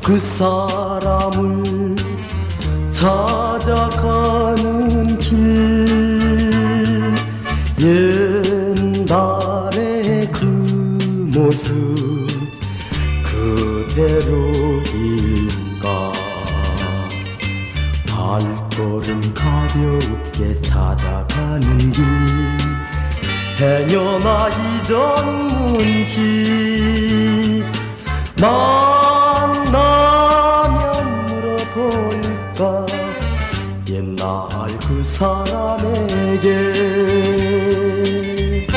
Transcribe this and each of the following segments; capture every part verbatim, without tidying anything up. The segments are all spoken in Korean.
그 사람을 찾아가는 길 옛날의 그 모습 그대로인가 발걸음 가볍게 찾아가는 길 행여나 잊었는지 만나면 물어볼까 옛날 그 사람에게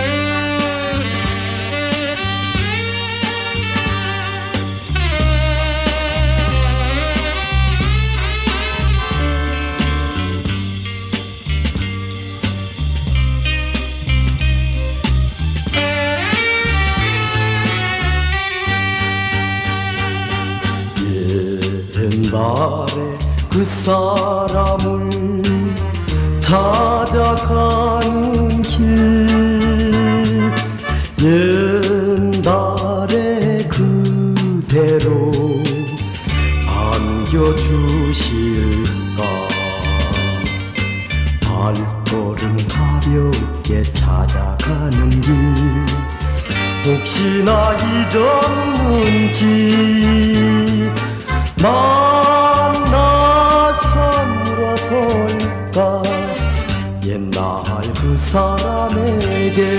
옛날에 그 사람을 찾아가는 길 옛날에 그대로 안겨주실까 발걸음 가볍게 찾아가는 길 혹시나 잊었는지 만나서 물어볼까 옛날 그 사람에게